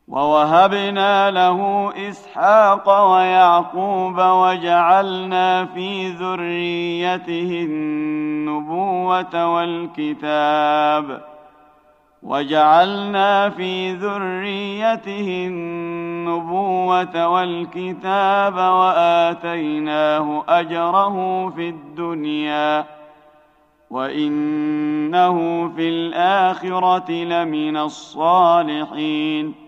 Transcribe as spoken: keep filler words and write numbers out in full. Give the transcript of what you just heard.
ووهبنا له إسحاق ويعقوب وجعلنا في ذريته النبوة والكتاب وجعلنا في ذريته النبوة والكتاب وآتيناه أجره في الدنيا وإنه في الآخرة لمن الصالحين